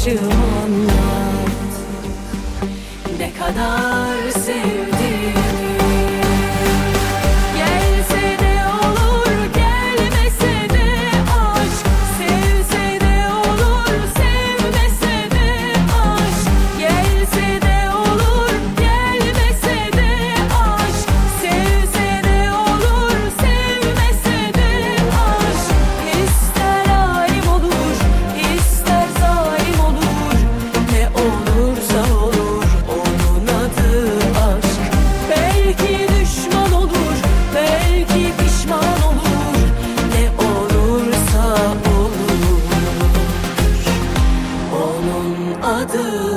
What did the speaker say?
aşığım anlat, ne kadar sevdiğimi. Gelse de olur, gelmese de aşk, sevse de olur, sevmese de aşk. Gelse de olur, gelmese de aşk, sevse de olur, sevmese de aşk. İster halim olur, ister zalim olur, ne olursa olur, onun adı aşk. Belki düşman olur, belki pişman olur, ne olursa olur, onun adı